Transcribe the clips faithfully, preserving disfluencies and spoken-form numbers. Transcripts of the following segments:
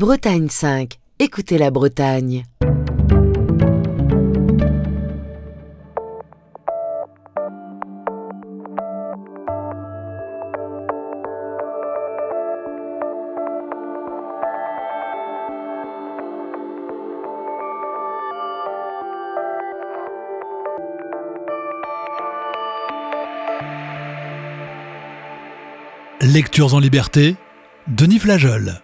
Bretagne cinq, écoutez la Bretagne. Lectures en liberté, Denis Flageol.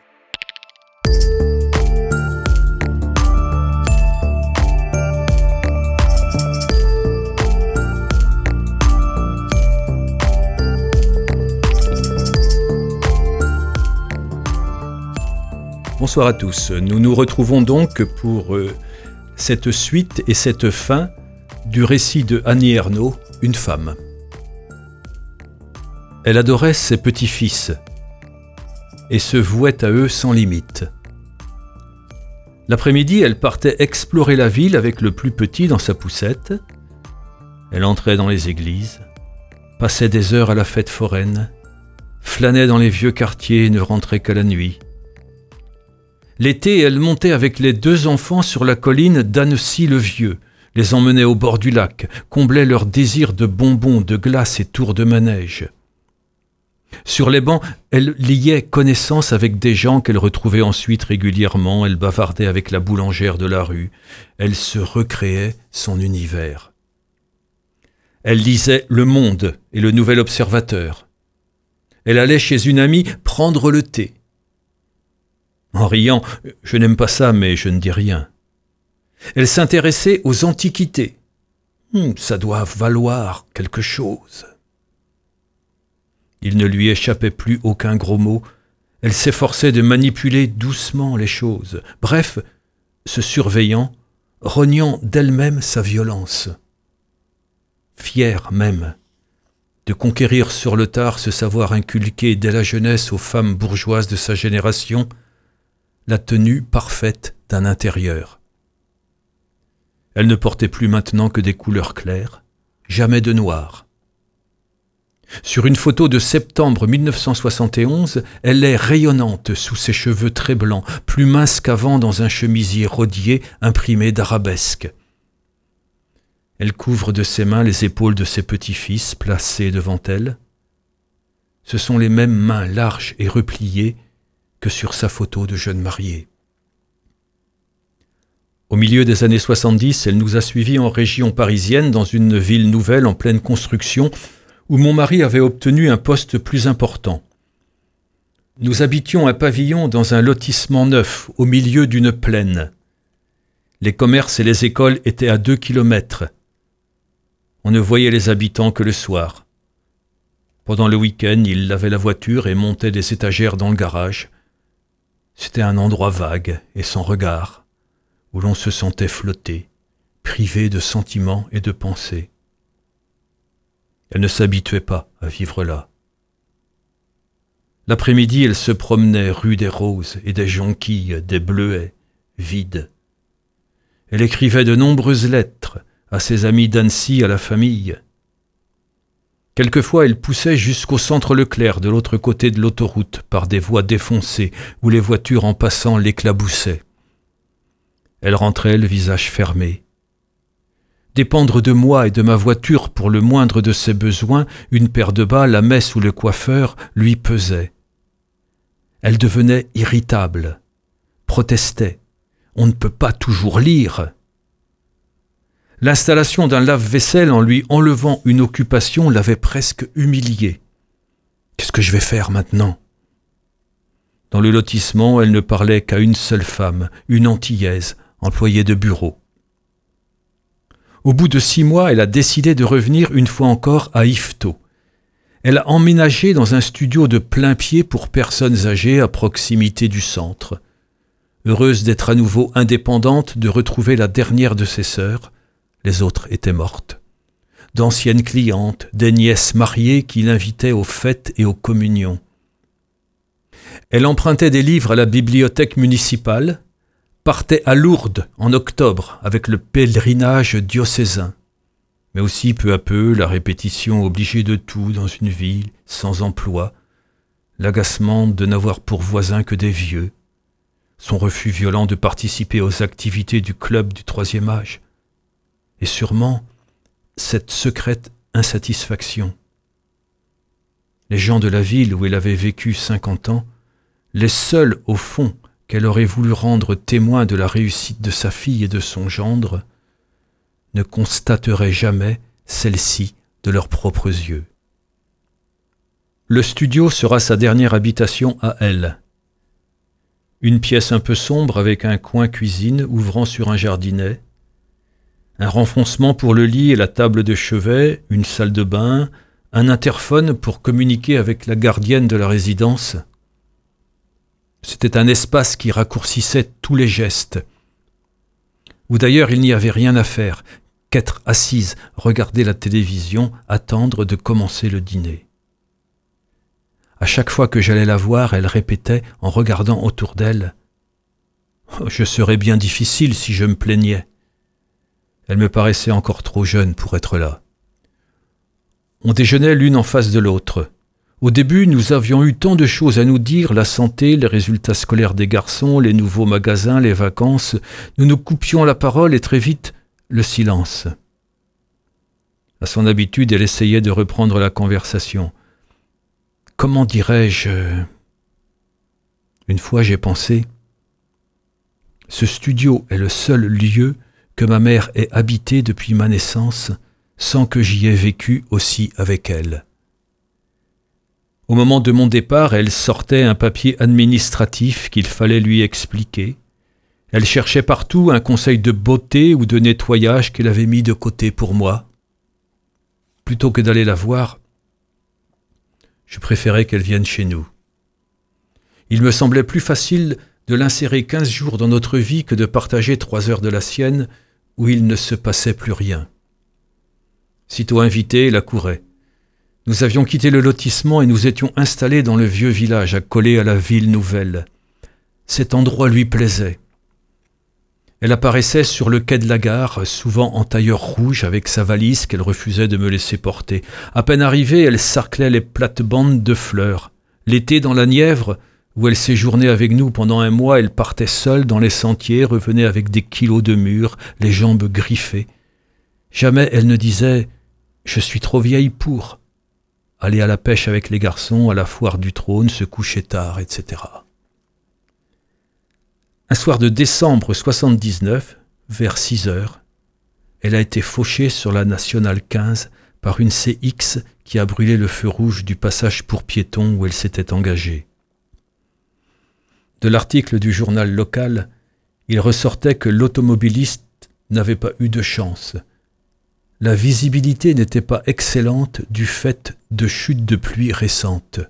Bonsoir à tous. Nous nous retrouvons donc pour euh, cette suite et cette fin du récit de Annie Ernaux, Une femme. Elle adorait ses petits-fils et se vouait à eux sans limite. L'après-midi, elle partait explorer la ville avec le plus petit dans sa poussette. Elle entrait dans les églises, passait des heures à la fête foraine, flânait dans les vieux quartiers et ne rentrait qu'à la nuit. L'été, elle montait avec les deux enfants sur la colline d'Annecy-le-Vieux, les emmenait au bord du lac, comblait leur désir de bonbons, de glace et tours de manège. Sur les bancs, elle liait connaissance avec des gens qu'elle retrouvait ensuite régulièrement, elle bavardait avec la boulangère de la rue, elle se recréait son univers. Elle lisait Le Monde et Le Nouvel Observateur. Elle allait chez une amie prendre le thé. En riant, « Je n'aime pas ça, mais je ne dis rien ». Elle s'intéressait aux antiquités. Hum, « Ça doit valoir quelque chose ». Il ne lui échappait plus aucun gros mot. Elle s'efforçait de manipuler doucement les choses. Bref, se surveillant, rognant d'elle-même sa violence. Fière même de conquérir sur le tard ce savoir inculqué dès la jeunesse aux femmes bourgeoises de sa génération, la tenue parfaite d'un intérieur. Elle ne portait plus maintenant que des couleurs claires, jamais de noir. Sur une photo de septembre mille neuf cent soixante et onze, elle est rayonnante sous ses cheveux très blancs, plus mince qu'avant dans un chemisier rodier imprimé d'arabesques. Elle couvre de ses mains les épaules de ses petits-fils placés devant elle. Ce sont les mêmes mains larges et repliées que sur sa photo de jeune mariée. Au milieu des années soixante-dix, elle nous a suivis en région parisienne, dans une ville nouvelle en pleine construction, où mon mari avait obtenu un poste plus important. Nous habitions un pavillon dans un lotissement neuf, au milieu d'une plaine. Les commerces et les écoles étaient à deux kilomètres. On ne voyait les habitants que le soir. Pendant le week-end, ils lavaient la voiture et montaient des étagères dans le garage. C'était un endroit vague et sans regard, où l'on se sentait flotter, privé de sentiments et de pensées. Elle ne s'habituait pas à vivre là. L'après-midi, elle se promenait rue des Roses et des Jonquilles, des Bleuets, vides. Elle écrivait de nombreuses lettres à ses amis d'Annecy, à la famille. Quelquefois, elle poussait jusqu'au centre Leclerc, de l'autre côté de l'autoroute, par des voies défoncées, où les voitures en passant l'éclaboussaient. Elle rentrait le visage fermé. Dépendre de moi et de ma voiture pour le moindre de ses besoins, une paire de bas, la messe ou le coiffeur, lui pesait. Elle devenait irritable, protestait. On ne peut pas toujours lire. L'installation d'un lave-vaisselle en lui enlevant une occupation l'avait presque humiliée. Qu'est-ce que je vais faire maintenant ? Dans le lotissement, elle ne parlait qu'à une seule femme, une Antillaise, employée de bureau. Au bout de six mois, elle a décidé de revenir une fois encore à Yvetot. Elle a emménagé dans un studio de plain-pied pour personnes âgées à proximité du centre. Heureuse d'être à nouveau indépendante, de retrouver la dernière de ses sœurs, les autres étaient mortes. D'anciennes clientes, des nièces mariées qui l'invitaient aux fêtes et aux communions. Elle empruntait des livres à la bibliothèque municipale, partait à Lourdes en octobre avec le pèlerinage diocésain. Mais aussi peu à peu la répétition obligée de tout dans une ville sans emploi, l'agacement de n'avoir pour voisins que des vieux, son refus violent de participer aux activités du club du troisième âge, et sûrement cette secrète insatisfaction. Les gens de la ville où elle avait vécu cinquante ans, les seuls au fond qu'elle aurait voulu rendre témoins de la réussite de sa fille et de son gendre, ne constateraient jamais celle-ci de leurs propres yeux. Le studio sera sa dernière habitation à elle. Une pièce un peu sombre avec un coin cuisine ouvrant sur un jardinet, un renfoncement pour le lit et la table de chevet, une salle de bain, un interphone pour communiquer avec la gardienne de la résidence. C'était un espace qui raccourcissait tous les gestes, où d'ailleurs il n'y avait rien à faire qu'être assise, regarder la télévision, attendre de commencer le dîner. À chaque fois que j'allais la voir, elle répétait, en regardant autour d'elle, « Je serais bien difficile si je me plaignais. » Elle me paraissait encore trop jeune pour être là. On déjeunait l'une en face de l'autre. Au début, nous avions eu tant de choses à nous dire, la santé, les résultats scolaires des garçons, les nouveaux magasins, les vacances. Nous nous coupions la parole et très vite, le silence. À son habitude, elle essayait de reprendre la conversation. Comment dirais-je ? Une fois, j'ai pensé, ce studio est le seul lieu que ma mère ait habité depuis ma naissance, sans que j'y ai vécu aussi avec elle. Au moment de mon départ, elle sortait un papier administratif qu'il fallait lui expliquer. Elle cherchait partout un conseil de beauté ou de nettoyage qu'elle avait mis de côté pour moi. Plutôt que d'aller la voir, je préférais qu'elle vienne chez nous. Il me semblait plus facile de l'insérer quinze jours dans notre vie que de partager trois heures de la sienne où il ne se passait plus rien. Sitôt invitée, elle accourait. Nous avions quitté le lotissement et nous étions installés dans le vieux village accolé à la ville nouvelle. Cet endroit lui plaisait. Elle apparaissait sur le quai de la gare, souvent en tailleur rouge avec sa valise qu'elle refusait de me laisser porter. À peine arrivée, elle sarclait les plates-bandes de fleurs. L'été, dans la Nièvre, où elle séjournait avec nous pendant un mois, elle partait seule dans les sentiers, revenait avec des kilos de mûres, les jambes griffées. Jamais elle ne disait « Je suis trop vieille pour » aller à la pêche avec les garçons, à la foire du trône, se coucher tard, et cetera. Un soir de décembre soixante-dix-neuf, vers six heures, elle a été fauchée sur la nationale quinze par une C X qui a brûlé le feu rouge du passage pour piétons où elle s'était engagée. De l'article du journal local, il ressortait que l'automobiliste n'avait pas eu de chance. La visibilité n'était pas excellente du fait de chutes de pluie récentes.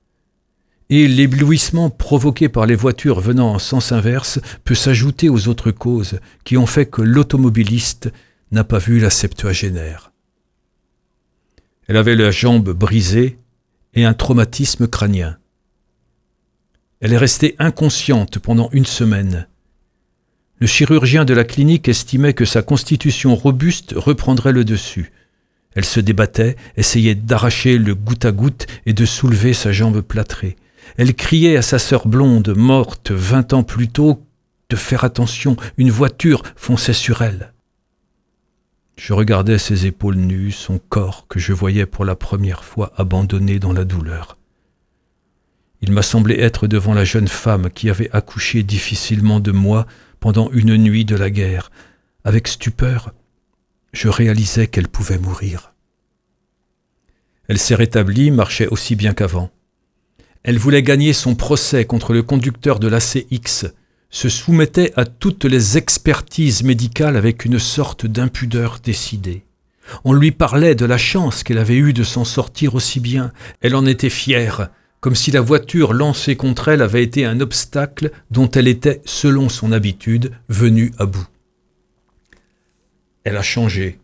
Et l'éblouissement provoqué par les voitures venant en sens inverse peut s'ajouter aux autres causes qui ont fait que l'automobiliste n'a pas vu la septuagénaire. Elle avait la jambe brisée et un traumatisme crânien. Elle est restée inconsciente pendant une semaine. Le chirurgien de la clinique estimait que sa constitution robuste reprendrait le dessus. Elle se débattait, essayait d'arracher le goutte à goutte et de soulever sa jambe plâtrée. Elle criait à sa sœur blonde, morte vingt ans plus tôt, de faire attention, une voiture fonçait sur elle. Je regardais ses épaules nues, son corps que je voyais pour la première fois abandonné dans la douleur. Il m'a semblé être devant la jeune femme qui avait accouché difficilement de moi pendant une nuit de la guerre. Avec stupeur, je réalisais qu'elle pouvait mourir. Elle s'est rétablie, marchait aussi bien qu'avant. Elle voulait gagner son procès contre le conducteur de la C X, se soumettait à toutes les expertises médicales avec une sorte d'impudeur décidée. On lui parlait de la chance qu'elle avait eue de s'en sortir aussi bien. Elle en était fière, comme si la voiture lancée contre elle avait été un obstacle dont elle était, selon son habitude, venue à bout. Elle a changé.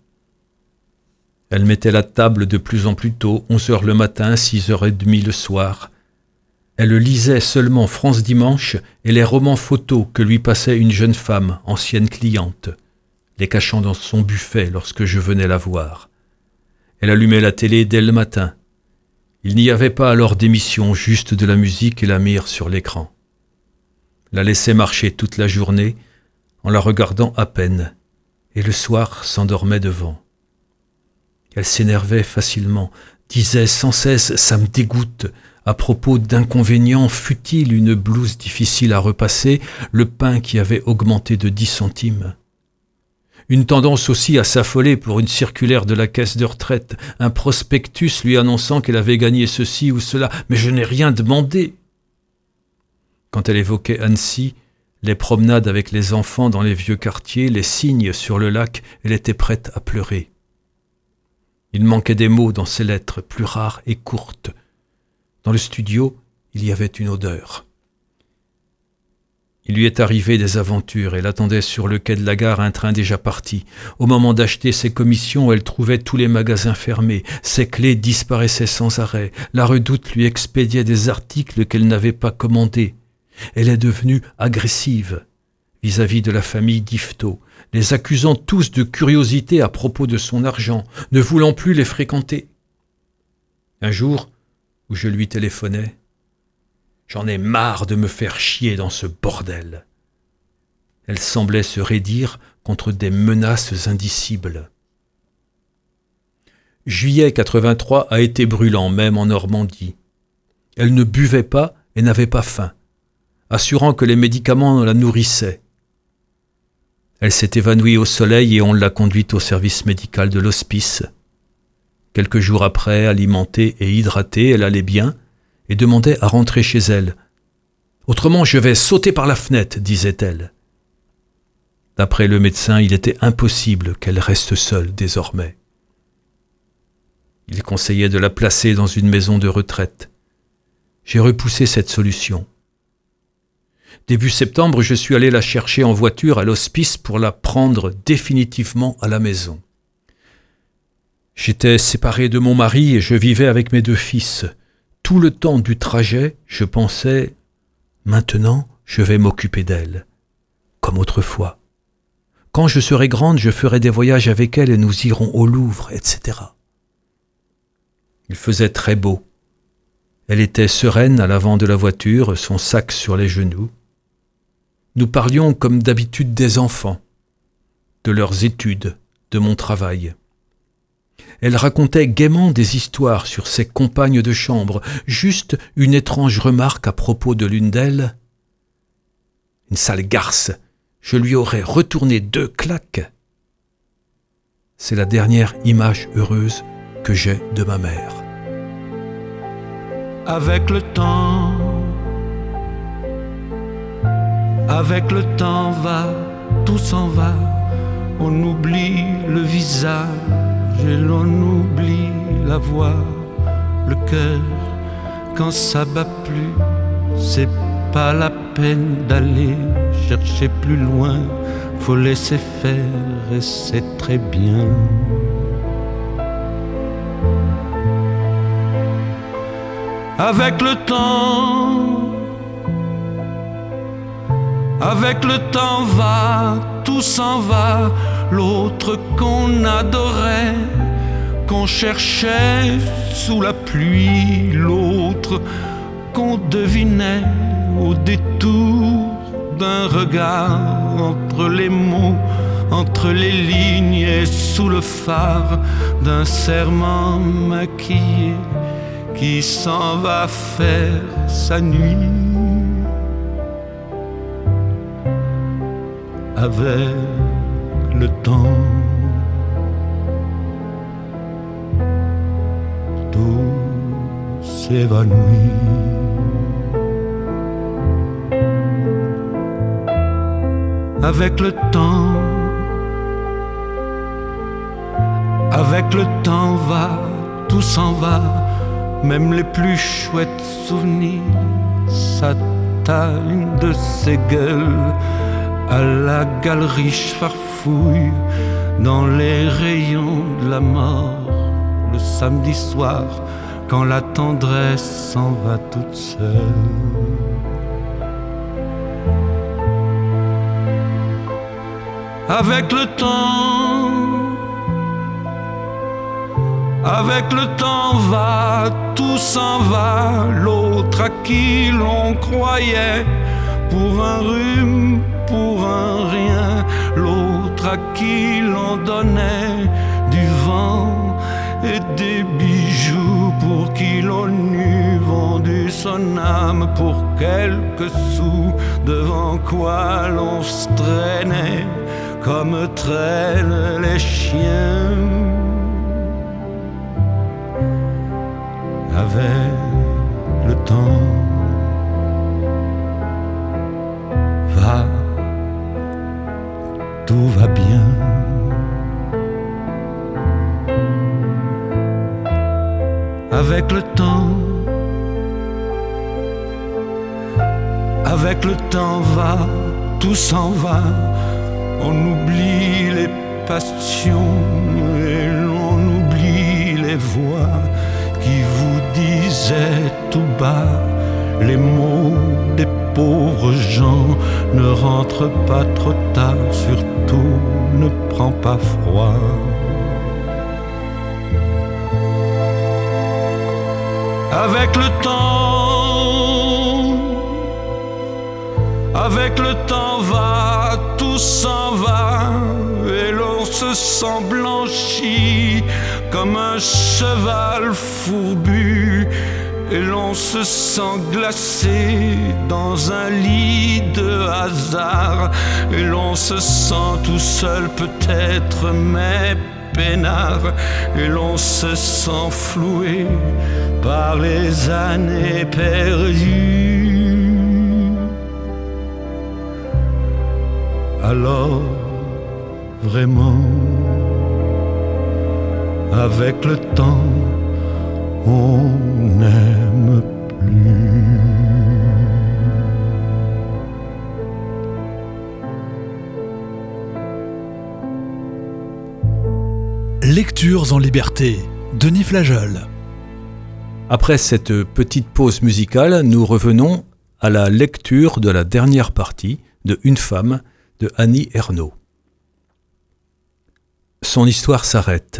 Elle mettait la table de plus en plus tôt, onze heures le matin, six heures trente le soir. Elle lisait seulement France Dimanche et les romans photos que lui passait une jeune femme, ancienne cliente, les cachant dans son buffet lorsque je venais la voir. Elle allumait la télé dès le matin. Il n'y avait pas alors d'émission, juste de la musique et la mire sur l'écran. la laissait marcher toute la journée en la regardant à peine, et le soir s'endormait devant. Elle s'énervait facilement, disait sans cesse « ça me dégoûte » à propos d'inconvénients futiles, une blouse difficile à repasser, le pain qui avait augmenté de dix centimes. Une tendance aussi à s'affoler pour une circulaire de la caisse de retraite, un prospectus lui annonçant qu'elle avait gagné ceci ou cela, mais je n'ai rien demandé. Quand elle évoquait Annecy, les promenades avec les enfants dans les vieux quartiers, les cygnes sur le lac, elle était prête à pleurer. Il manquait des mots dans ses lettres, plus rares et courtes. Dans le studio, il y avait une odeur. Il lui est arrivé des aventures. Elle attendait sur le quai de la gare un train déjà parti. Au moment d'acheter ses commissions, elle trouvait tous les magasins fermés. Ses clés disparaissaient sans arrêt. La Redoute lui expédiait des articles qu'elle n'avait pas commandés. Elle est devenue agressive vis-à-vis de la famille d'Yvetot, les accusant tous de curiosité à propos de son argent, ne voulant plus les fréquenter. Un jour, où je lui téléphonais, « J'en ai marre de me faire chier dans ce bordel !» Elle semblait se raidir contre des menaces indicibles. Juillet quatre-vingt-trois a été brûlant, même en Normandie. Elle ne buvait pas et n'avait pas faim, assurant que les médicaments la nourrissaient. Elle s'est évanouie au soleil et on l'a conduite au service médical de l'hospice. Quelques jours après, alimentée et hydratée, elle allait bien et demandait à rentrer chez elle. « Autrement, je vais sauter par la fenêtre », disait-elle. D'après le médecin, il était impossible qu'elle reste seule désormais. Il conseillait de la placer dans une maison de retraite. J'ai repoussé cette solution. Début septembre, je suis allé la chercher en voiture à l'hospice pour la prendre définitivement à la maison. J'étais séparé de mon mari et je vivais avec mes deux fils. Tout le temps du trajet, je pensais « Maintenant, je vais m'occuper d'elle, comme autrefois. Quand je serai grande, je ferai des voyages avec elle et nous irons au Louvre, et cetera » Il faisait très beau. Elle était sereine à l'avant de la voiture, son sac sur les genoux. Nous parlions comme d'habitude des enfants, de leurs études, de mon travail. Elle racontait gaiement des histoires sur ses compagnes de chambre, juste une étrange remarque à propos de l'une d'elles. « Une sale garce, je lui aurais retourné deux claques. » C'est la dernière image heureuse que j'ai de ma mère. Avec le temps, avec le temps va, tout s'en va, on oublie le visage et l'on oublie la voix, le cœur, quand ça bat plus, c'est pas la peine d'aller chercher plus loin, faut laisser faire et c'est très bien. Avec le temps, avec le temps va, tout s'en va, l'autre qu'on adorait, qu'on cherchait sous la pluie, l'autre qu'on devinait au détour d'un regard, entre les mots, entre les lignes et sous le phare d'un serment maquillé qui s'en va faire sa nuit. Avec le temps, tout s'évanouit. Avec le temps, avec le temps va, tout s'en va, même les plus chouettes souvenirs s'atteignent de ces gueules à la galerie farfouille dans les rayons de la mort le samedi soir quand la tendresse s'en va toute seule. Avec le temps, avec le temps va, tout s'en va, l'autre à qui l'on croyait pour un rhume, pour un rien, l'autre à qui l'on donnait du vent et des bijoux, pour qui l'on eût vendu son âme pour quelques sous, devant quoi l'on se traînait comme traînent les chiens. Avec le temps, va, tout va bien. Avec le temps, avec le temps va, tout s'en va. On oublie les passions et l'on oublie les voix qui vous disaient tout bas les mots des pauvres gens. Ne rentre pas trop tard, surtout ne prends pas froid. Avec le temps, avec le temps va, tout s'en va, et l'on se sent blanchi comme un cheval fourbu, et l'on se sent glacé dans un lit de hasard, et l'on se sent tout seul peut-être, mais peinard, et l'on se sent floué par les années perdues. Alors, vraiment, avec le temps, on n'aime plus. Lectures en liberté, Denis Flageol. Après cette petite pause musicale, nous revenons à la lecture de la dernière partie de Une femme de Annie Ernaux. Son histoire s'arrête.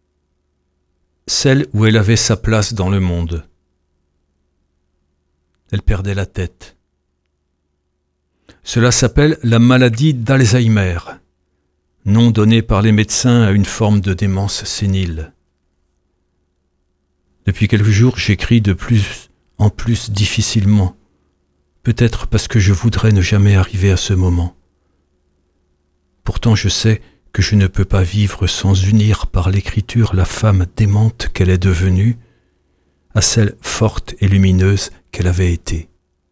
Celle où elle avait sa place dans le monde. Elle perdait la tête. Cela s'appelle la maladie d'Alzheimer, nom donné par les médecins à une forme de démence sénile. Depuis quelques jours, j'écris de plus en plus difficilement, peut-être parce que je voudrais ne jamais arriver à ce moment. Pourtant, je sais que je ne peux pas vivre sans unir par l'écriture la femme démente qu'elle est devenue à celle forte et lumineuse qu'elle avait été.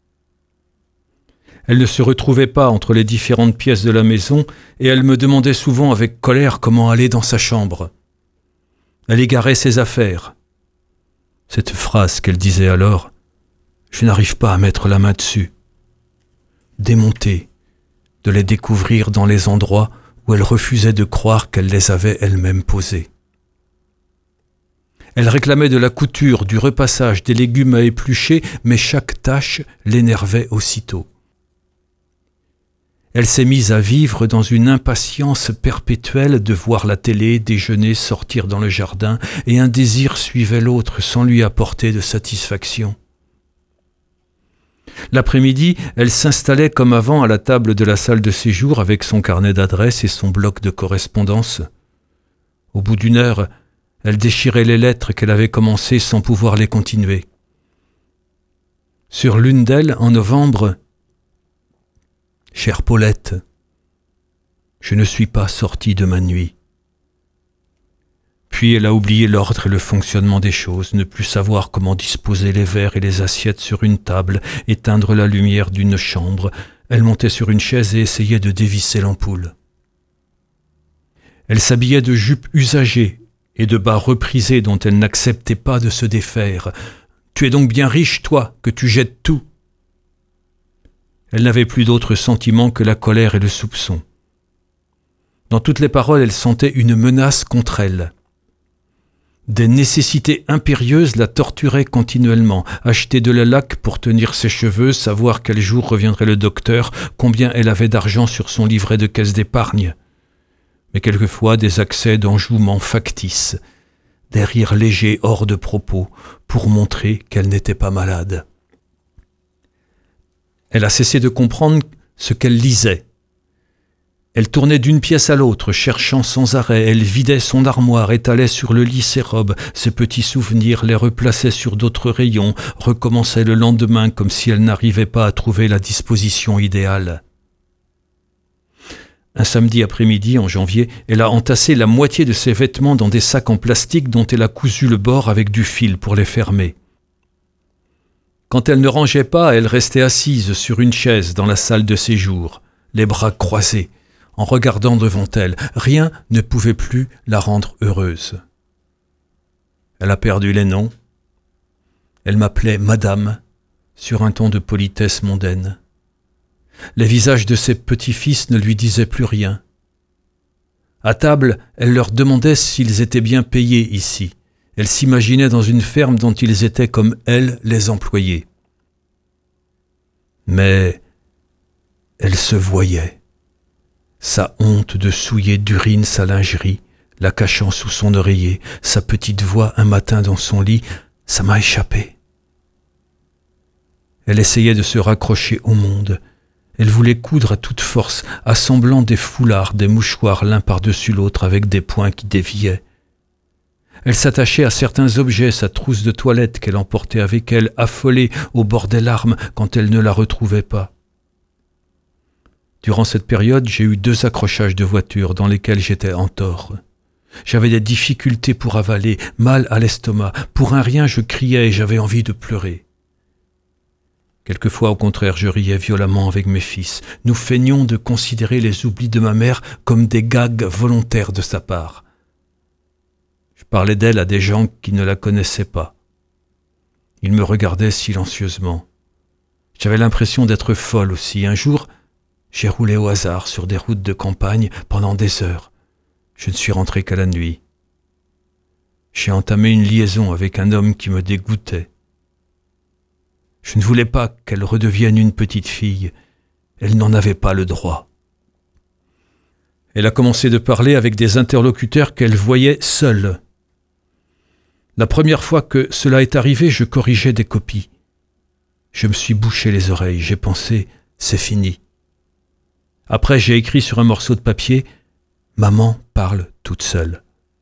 Elle ne se retrouvait pas entre les différentes pièces de la maison et elle me demandait souvent avec colère comment aller dans sa chambre. Elle égarait ses affaires. Cette phrase qu'elle disait alors, je n'arrive pas à mettre la main dessus. Démontée, de les découvrir dans les endroits où elle refusait de croire qu'elle les avait elle-même posés. Elle réclamait de la couture, du repassage, des légumes à éplucher, mais chaque tâche l'énervait aussitôt. Elle s'est mise à vivre dans une impatience perpétuelle de voir la télé, déjeuner, sortir dans le jardin, et un désir suivait l'autre sans lui apporter de satisfaction. L'après-midi, elle s'installait comme avant à la table de la salle de séjour avec son carnet d'adresses et son bloc de correspondance. Au bout d'une heure, elle déchirait les lettres qu'elle avait commencées sans pouvoir les continuer. Sur l'une d'elles, en novembre, « Chère Paulette, je ne suis pas sortie de ma nuit. » Puis elle a oublié l'ordre et le fonctionnement des choses, ne plus savoir comment disposer les verres et les assiettes sur une table, éteindre la lumière d'une chambre. Elle montait sur une chaise et essayait de dévisser l'ampoule. Elle s'habillait de jupes usagées et de bas reprisés dont elle n'acceptait pas de se défaire. « Tu es donc bien riche, toi, que tu jettes tout !» Elle n'avait plus d'autre sentiment que la colère et le soupçon. Dans toutes les paroles, elle sentait une menace contre elle. Des nécessités impérieuses la torturaient continuellement. Acheter de la laque pour tenir ses cheveux, savoir quel jour reviendrait le docteur, combien elle avait d'argent sur son livret de caisse d'épargne. Mais quelquefois des accès d'enjouement factice, des rires légers hors de propos, pour montrer qu'elle n'était pas malade. Elle a cessé de comprendre ce qu'elle lisait. Elle tournait d'une pièce à l'autre, cherchant sans arrêt. Elle vidait son armoire, étalait sur le lit ses robes, ses petits souvenirs, les replaçait sur d'autres rayons, recommençait le lendemain comme si elle n'arrivait pas à trouver la disposition idéale. Un samedi après-midi, en janvier, elle a entassé la moitié de ses vêtements dans des sacs en plastique dont elle a cousu le bord avec du fil pour les fermer. Quand elle ne rangeait pas, elle restait assise sur une chaise dans la salle de séjour, les bras croisés, en regardant devant elle. Rien ne pouvait plus la rendre heureuse. Elle a perdu les noms. Elle m'appelait Madame, sur un ton de politesse mondaine. Les visages de ses petits-fils ne lui disaient plus rien. À table, elle leur demandait s'ils étaient bien payés ici. Elle s'imaginait dans une ferme dont ils étaient comme elle, les employés. Mais elle se voyait. Sa honte de souiller d'urine sa lingerie, la cachant sous son oreiller, sa petite voix un matin dans son lit, ça m'a échappé. Elle essayait de se raccrocher au monde. Elle voulait coudre à toute force, assemblant des foulards, des mouchoirs l'un par-dessus l'autre avec des points qui déviaient. Elle s'attachait à certains objets, sa trousse de toilette qu'elle emportait avec elle, affolée au bord des larmes quand elle ne la retrouvait pas. Durant cette période, j'ai eu deux accrochages de voiture dans lesquels j'étais en tort. J'avais des difficultés pour avaler, mal à l'estomac. Pour un rien, je criais et j'avais envie de pleurer. Quelquefois, au contraire, je riais violemment avec mes fils. Nous feignions de considérer les oublis de ma mère comme des gags volontaires de sa part. Je parlais d'elle à des gens qui ne la connaissaient pas. Ils me regardaient silencieusement. J'avais l'impression d'être folle aussi. Un jour, j'ai roulé au hasard sur des routes de campagne pendant des heures. Je ne suis rentré qu'à la nuit. J'ai entamé une liaison avec un homme qui me dégoûtait. Je ne voulais pas qu'elle redevienne une petite fille. Elle n'en avait pas le droit. Elle a commencé de parler avec des interlocuteurs qu'elle voyait seuls. La première fois que cela est arrivé, je corrigeais des copies. Je me suis bouché les oreilles. J'ai pensé, c'est fini. Après, j'ai écrit sur un morceau de papier « Maman parle toute seule ».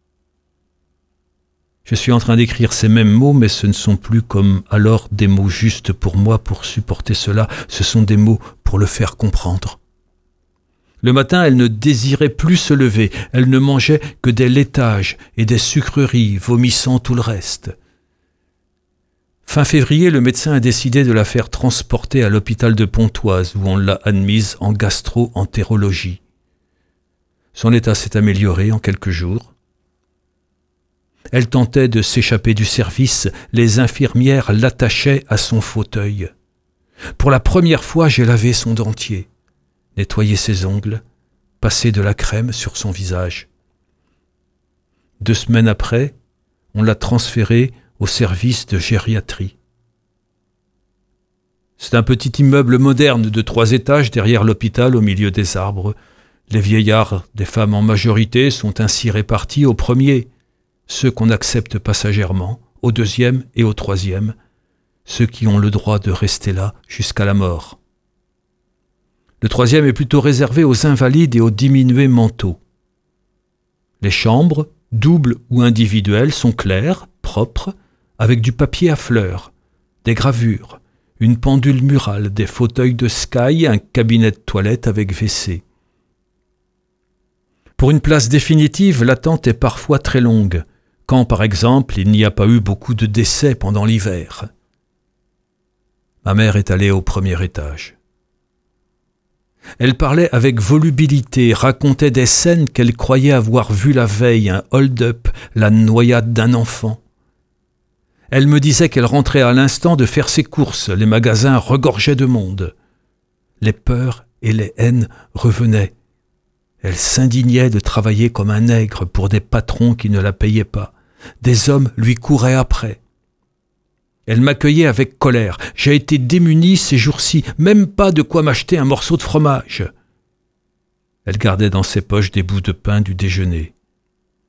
Je suis en train d'écrire ces mêmes mots, mais ce ne sont plus comme alors des mots justes pour moi pour supporter cela. Ce sont des mots pour le faire comprendre. Le matin, elle ne désirait plus se lever. Elle ne mangeait que des laitages et des sucreries, vomissant tout le reste. Fin février, le médecin a décidé de la faire transporter à l'hôpital de Pontoise, où on l'a admise en gastro-entérologie. Son état s'est amélioré en quelques jours. Elle tentait de s'échapper du service, les infirmières l'attachaient à son fauteuil. Pour la première fois, j'ai lavé son dentier, nettoyé ses ongles, passé de la crème sur son visage. Deux semaines après, on l'a transférée au service de gériatrie. C'est un petit immeuble moderne de trois étages derrière l'hôpital au milieu des arbres. Les vieillards, des femmes en majorité, sont ainsi répartis au premier, ceux qu'on accepte passagèrement, au deuxième et au troisième, ceux qui ont le droit de rester là jusqu'à la mort. Le troisième est plutôt réservé aux invalides et aux diminués mentaux. Les chambres, doubles ou individuelles, sont claires, propres, avec du papier à fleurs, des gravures, une pendule murale, des fauteuils de Sky, un cabinet de toilette avec W C. Pour une place définitive, l'attente est parfois très longue, quand, par exemple, il n'y a pas eu beaucoup de décès pendant l'hiver. Ma mère est allée au premier étage. Elle parlait avec volubilité, racontait des scènes qu'elle croyait avoir vues la veille, un hold-up, la noyade d'un enfant. Elle me disait qu'elle rentrait à l'instant de faire ses courses, les magasins regorgeaient de monde. Les peurs et les haines revenaient. Elle s'indignait de travailler comme un nègre pour des patrons qui ne la payaient pas. Des hommes lui couraient après. Elle m'accueillait avec colère. J'ai été démunie ces jours-ci, même pas de quoi m'acheter un morceau de fromage. Elle gardait dans ses poches des bouts de pain du déjeuner.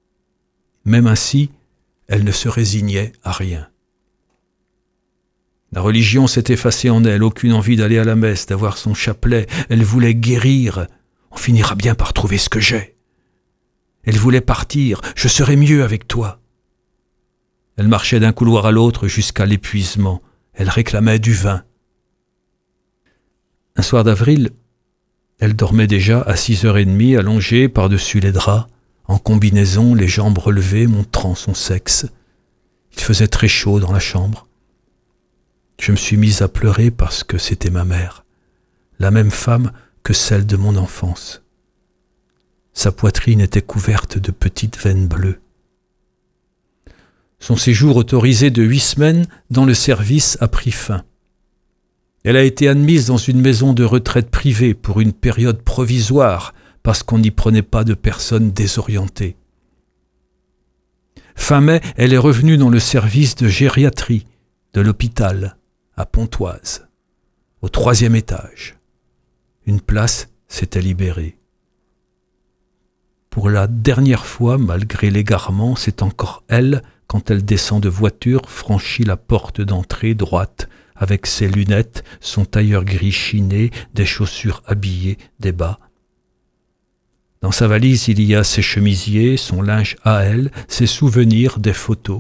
Même ainsi, elle ne se résignait à rien. La religion s'est effacée en elle, aucune envie d'aller à la messe, d'avoir son chapelet. Elle voulait guérir. On finira bien par trouver ce que j'ai. Elle voulait partir. Je serai mieux avec toi. Elle marchait d'un couloir à l'autre jusqu'à l'épuisement. Elle réclamait du vin. Un soir d'avril, elle dormait déjà à six heures trente, allongée par-dessus les draps, en combinaison, les jambes relevées, montrant son sexe. Il faisait très chaud dans la chambre. Je me suis mise à pleurer parce que c'était ma mère, la même femme que celle de mon enfance. Sa poitrine était couverte de petites veines bleues. Son séjour autorisé de huit semaines dans le service a pris fin. Elle a été admise dans une maison de retraite privée pour une période provisoire parce qu'on n'y prenait pas de personnes désorientées. Fin mai, elle est revenue dans le service de gériatrie de l'hôpital à Pontoise, au troisième étage. Une place s'était libérée. Pour la dernière fois, malgré l'égarement, c'est encore elle, quand elle descend de voiture, franchit la porte d'entrée droite, avec ses lunettes, son tailleur gris chiné, des chaussures habillées, des bas. Dans sa valise, il y a ses chemisiers, son linge à elle, ses souvenirs, des photos.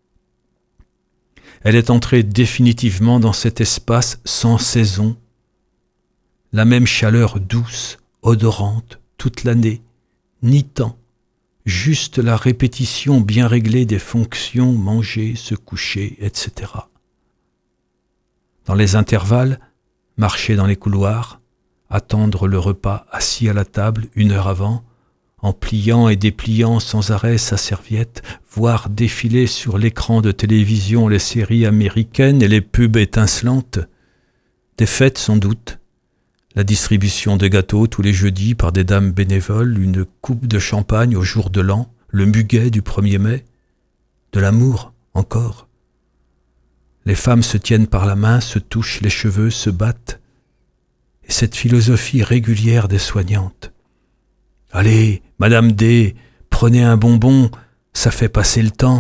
Elle est entrée définitivement dans cet espace sans saison. La même chaleur douce, odorante, toute l'année, ni temps, juste la répétition bien réglée des fonctions, manger, se coucher, et cetera. Dans les intervalles, marcher dans les couloirs, attendre le repas assis à la table une heure avant, en pliant et dépliant sans arrêt sa serviette, voir défiler sur l'écran de télévision les séries américaines et les pubs étincelantes, des fêtes sans doute, la distribution de gâteaux tous les jeudis par des dames bénévoles, une coupe de champagne au jour de l'an, le muguet du premier mai, de l'amour encore. Les femmes se tiennent par la main, se touchent les cheveux, se battent. Et cette philosophie régulière des soignantes. « Allez, Madame D, prenez un bonbon, ça fait passer le temps. »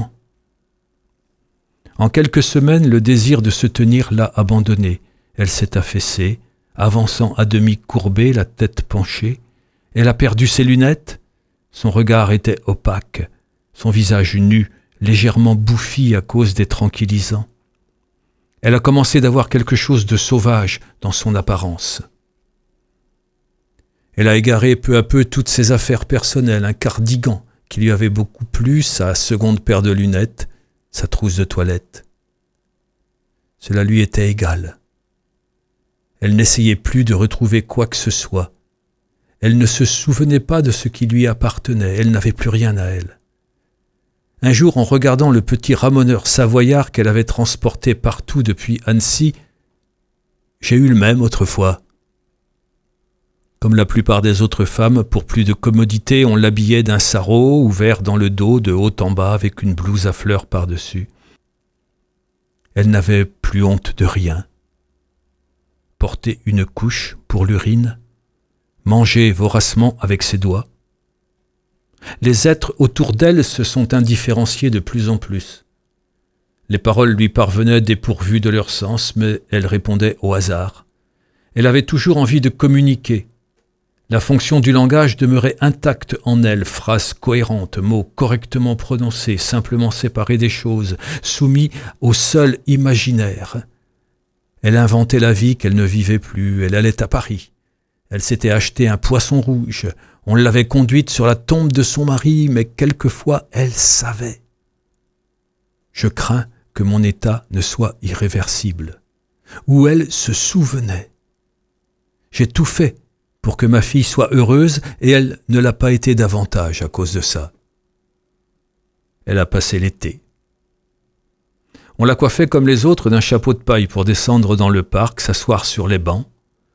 En quelques semaines, le désir de se tenir l'a abandonnée. Elle s'est affaissée, avançant à demi courbée, la tête penchée. Elle a perdu ses lunettes. Son regard était opaque, son visage nu, légèrement bouffi à cause des tranquillisants. Elle a commencé d'avoir quelque chose de sauvage dans son apparence. Elle a égaré peu à peu toutes ses affaires personnelles, un cardigan qui lui avait beaucoup plu, sa seconde paire de lunettes, sa trousse de toilette. Cela lui était égal. Elle n'essayait plus de retrouver quoi que ce soit. Elle ne se souvenait pas de ce qui lui appartenait, elle n'avait plus rien à elle. Un jour, en regardant le petit ramoneur savoyard qu'elle avait transporté partout depuis Annecy, j'ai eu le même autrefois. Comme la plupart des autres femmes, pour plus de commodité, on l'habillait d'un sarrau ouvert dans le dos de haut en bas avec une blouse à fleurs par-dessus. Elle n'avait plus honte de rien. Porter une couche pour l'urine, manger voracement avec ses doigts. Les êtres autour d'elle se sont indifférenciés de plus en plus. Les paroles lui parvenaient dépourvues de leur sens, mais elle répondait au hasard. Elle avait toujours envie de communiquer. La fonction du langage demeurait intacte en elle, phrases cohérentes, mots correctement prononcés, simplement séparés des choses, soumis au seul imaginaire. Elle inventait la vie qu'elle ne vivait plus, elle allait à Paris. Elle s'était acheté un poisson rouge, on l'avait conduite sur la tombe de son mari, mais quelquefois elle savait. Je crains que mon état ne soit irréversible. Ou elle se souvenait. J'ai tout fait pour que ma fille soit heureuse et elle ne l'a pas été davantage à cause de ça. Elle a passé l'été. On l'a coiffée comme les autres d'un chapeau de paille pour descendre dans le parc, s'asseoir sur les bancs.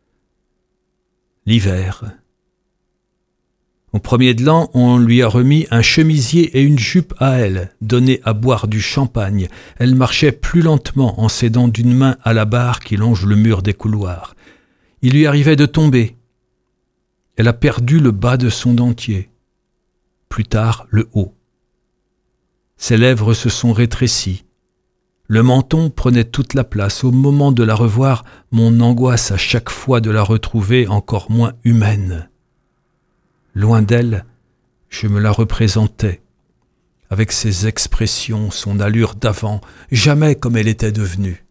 L'hiver. Au premier de l'an, on lui a remis un chemisier et une jupe à elle, donnés à boire du champagne. Elle marchait plus lentement en s'aidant d'une main à la barre qui longe le mur des couloirs. Il lui arrivait de tomber. Elle a perdu le bas de son dentier. Plus tard, le haut. Ses lèvres se sont rétrécies. Le menton prenait toute la place. Au moment de la revoir, mon angoisse à chaque fois de la retrouver encore moins humaine. Loin d'elle, je me la représentais, avec ses expressions, son allure d'avant, jamais comme elle était devenue.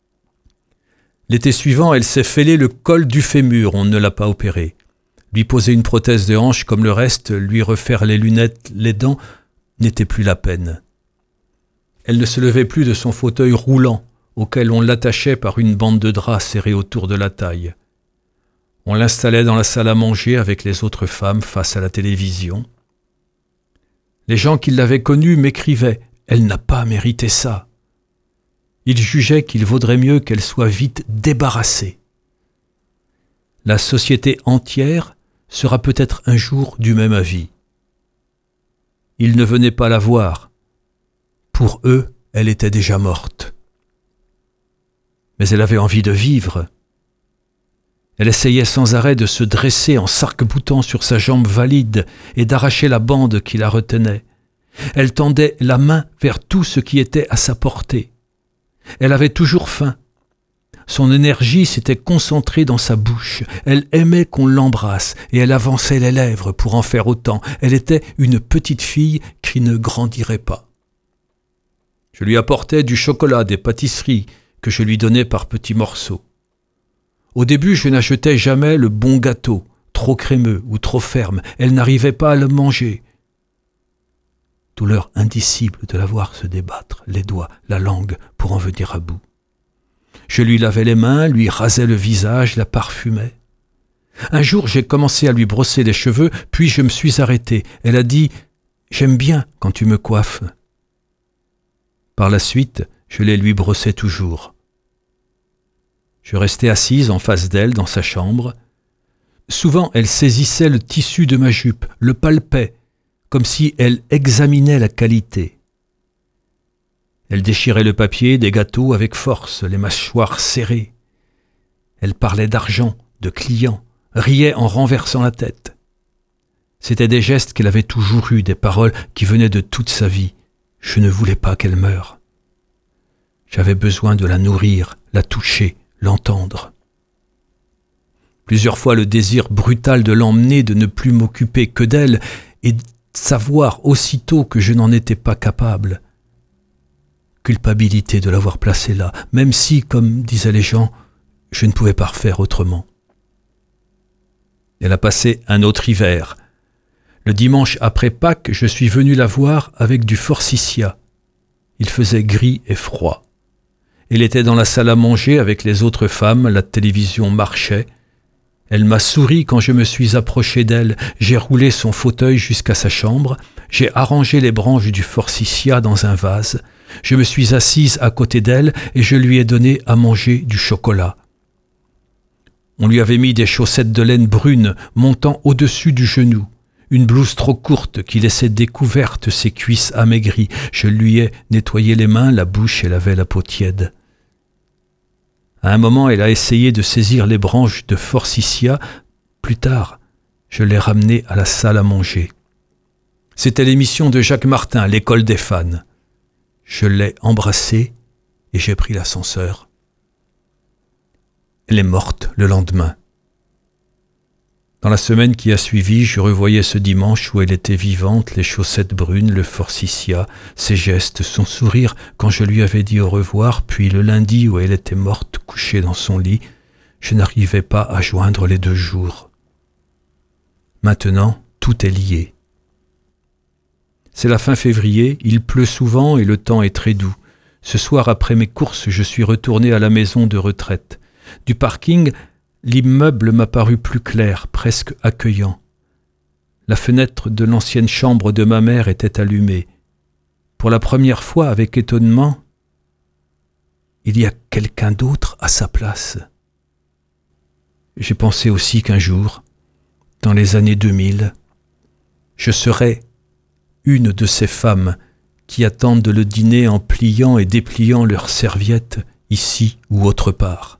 L'été suivant, elle s'est fêlé le col du fémur, on ne l'a pas opéré. Lui poser une prothèse de hanche comme le reste, lui refaire les lunettes, les dents, n'était plus la peine. Elle ne se levait plus de son fauteuil roulant, auquel on l'attachait par une bande de drap serrée autour de la taille. On l'installait dans la salle à manger avec les autres femmes face à la télévision. Les gens qui l'avaient connue m'écrivaient « Elle n'a pas mérité ça ». Ils jugeaient qu'il vaudrait mieux qu'elle soit vite débarrassée. La société entière sera peut-être un jour du même avis. Ils ne venaient pas la voir. Pour eux, elle était déjà morte. Mais elle avait envie de vivre. Elle essayait sans arrêt de se dresser en s'arc-boutant sur sa jambe valide et d'arracher la bande qui la retenait. Elle tendait la main vers tout ce qui était à sa portée. Elle avait toujours faim. Son énergie s'était concentrée dans sa bouche. Elle aimait qu'on l'embrasse et elle avançait les lèvres pour en faire autant. Elle était une petite fille qui ne grandirait pas. Je lui apportais du chocolat, des pâtisseries que je lui donnais par petits morceaux. Au début, je n'achetais jamais le bon gâteau, trop crémeux ou trop ferme. Elle n'arrivait pas à le manger. Douleur indicible de la voir se débattre, les doigts, la langue, pour en venir à bout. Je lui lavais les mains, lui rasais le visage, la parfumais. Un jour, j'ai commencé à lui brosser les cheveux, puis je me suis arrêté. Elle a dit « J'aime bien quand tu me coiffes ». Par la suite, je les lui brossais toujours. Je restais assise en face d'elle dans sa chambre. Souvent, elle saisissait le tissu de ma jupe, le palpait, comme si elle examinait la qualité. Elle déchirait le papier des gâteaux avec force, les mâchoires serrées. Elle parlait d'argent, de clients, riait en renversant la tête. C'étaient des gestes qu'elle avait toujours eus, des paroles qui venaient de toute sa vie. Je ne voulais pas qu'elle meure. J'avais besoin de la nourrir, la toucher, l'entendre. Plusieurs fois le désir brutal de l'emmener, de ne plus m'occuper que d'elle, et de savoir aussitôt que je n'en étais pas capable. Culpabilité de l'avoir placée là, même si, comme disaient les gens, je ne pouvais pas refaire autrement. Elle a passé un autre hiver. Le dimanche après Pâques, je suis venu la voir avec du forsythia. Il faisait gris et froid. Elle était dans la salle à manger avec les autres femmes, la télévision marchait. Elle m'a souri quand je me suis approché d'elle. J'ai roulé son fauteuil jusqu'à sa chambre. J'ai arrangé les branches du forsythia dans un vase. Je me suis assise à côté d'elle et je lui ai donné à manger du chocolat. On lui avait mis des chaussettes de laine brune montant au-dessus du genou. Une blouse trop courte qui laissait découvertes ses cuisses amaigries. Je lui ai nettoyé les mains, la bouche, elle avait la peau tiède. À un moment, elle a essayé de saisir les branches de forsythia. Plus tard, je l'ai ramenée à la salle à manger. C'était l'émission de Jacques Martin, l'école des fans. Je l'ai embrassée et j'ai pris l'ascenseur. Elle est morte le lendemain. Dans la semaine qui a suivi, je revoyais ce dimanche où elle était vivante, les chaussettes brunes, le forsythia, ses gestes, son sourire quand je lui avais dit au revoir, puis le lundi où elle était morte, couchée dans son lit, je n'arrivais pas à joindre les deux jours. Maintenant, tout est lié. C'est la fin février, il pleut souvent et le temps est très doux. Ce soir, après mes courses, je suis retourné à la maison de retraite. Du parking, l'immeuble m'a paru plus clair, presque accueillant. La fenêtre de l'ancienne chambre de ma mère était allumée. Pour la première fois, avec étonnement, il y a quelqu'un d'autre à sa place. J'ai pensé aussi qu'un jour, dans les années deux mille, je serais une de ces femmes qui attendent le dîner en pliant et dépliant leurs serviettes ici ou autre part.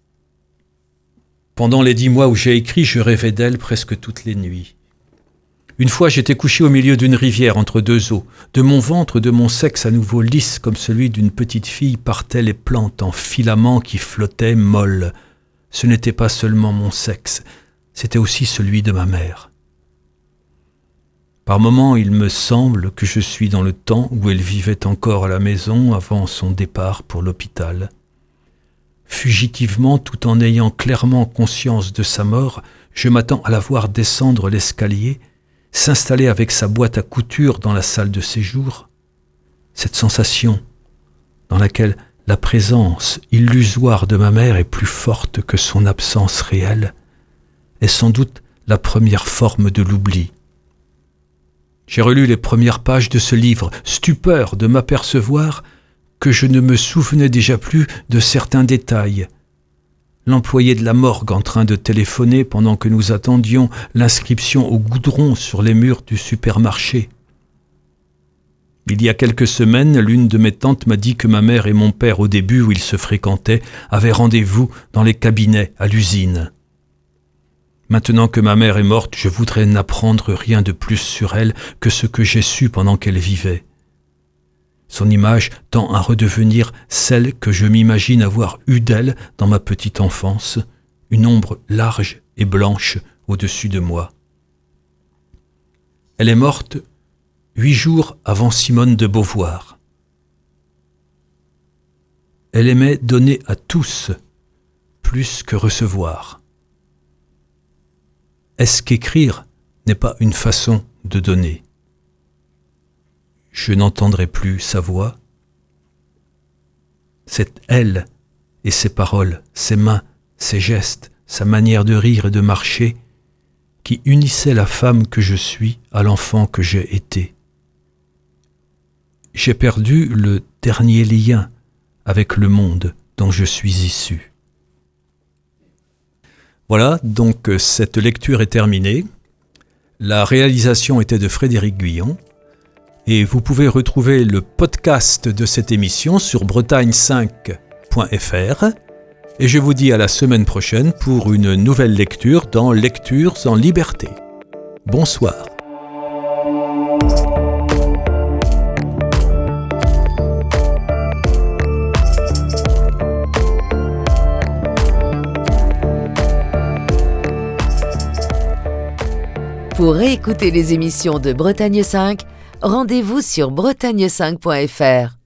Pendant les dix mois où j'ai écrit, je rêvais d'elle presque toutes les nuits. Une fois, j'étais couché au milieu d'une rivière entre deux eaux. De mon ventre, de mon sexe à nouveau lisse comme celui d'une petite fille, partaient les plantes en filaments qui flottaient molles. Ce n'était pas seulement mon sexe, c'était aussi celui de ma mère. Par moments, il me semble que je suis dans le temps où elle vivait encore à la maison avant son départ pour l'hôpital. Fugitivement, tout en ayant clairement conscience de sa mort, je m'attends à la voir descendre l'escalier, s'installer avec sa boîte à couture dans la salle de séjour. Cette sensation dans laquelle la présence illusoire de ma mère est plus forte que son absence réelle est sans doute la première forme de l'oubli. J'ai relu les premières pages de ce livre, stupeur de m'apercevoir que je ne me souvenais déjà plus de certains détails. L'employé de la morgue en train de téléphoner pendant que nous attendions l'inscription au goudron sur les murs du supermarché. Il y a quelques semaines, l'une de mes tantes m'a dit que ma mère et mon père, au début où ils se fréquentaient, avaient rendez-vous dans les cabinets à l'usine. Maintenant que ma mère est morte, je voudrais n'apprendre rien de plus sur elle que ce que j'ai su pendant qu'elle vivait. Son image tend à redevenir celle que je m'imagine avoir eue d'elle dans ma petite enfance, une ombre large et blanche au-dessus de moi. Elle est morte huit jours avant Simone de Beauvoir. Elle aimait donner à tous plus que recevoir. Est-ce qu'écrire n'est pas une façon de donner ? Je n'entendrai plus sa voix. C'est elle et ses paroles, ses mains, ses gestes, sa manière de rire et de marcher qui unissaient la femme que je suis à l'enfant que j'ai été. J'ai perdu le dernier lien avec le monde dont je suis issu. Voilà, donc cette lecture est terminée. La réalisation était de Frédéric Guyon. Et vous pouvez retrouver le podcast de cette émission sur bretagne cinq point f r. Et je vous dis à la semaine prochaine pour une nouvelle lecture dans Lectures en liberté. Bonsoir. Pour réécouter les émissions de Bretagne cinq, rendez-vous sur bretagne cinq point f r.